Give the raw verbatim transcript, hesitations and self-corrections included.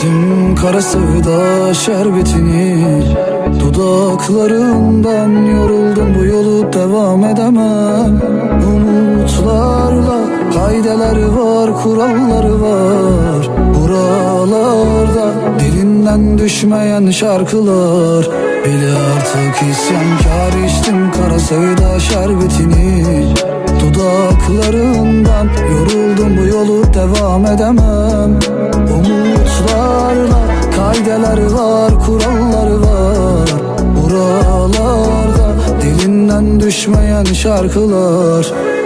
İçtim kara sevda şerbetini, dudaklarından yoruldum, bu yolu devam edemem. Umutlarla kaideleri var, kuralları var. Buralarda dilinden düşmeyen şarkılar. Bile artık isyankar, içtim kara sevda şerbetini, dudaklarından yoruldum, bu yolu devam edemem. Umutlarla kaideleri var, kuralları var. Buralarda dilinden düşmeyen şarkılar.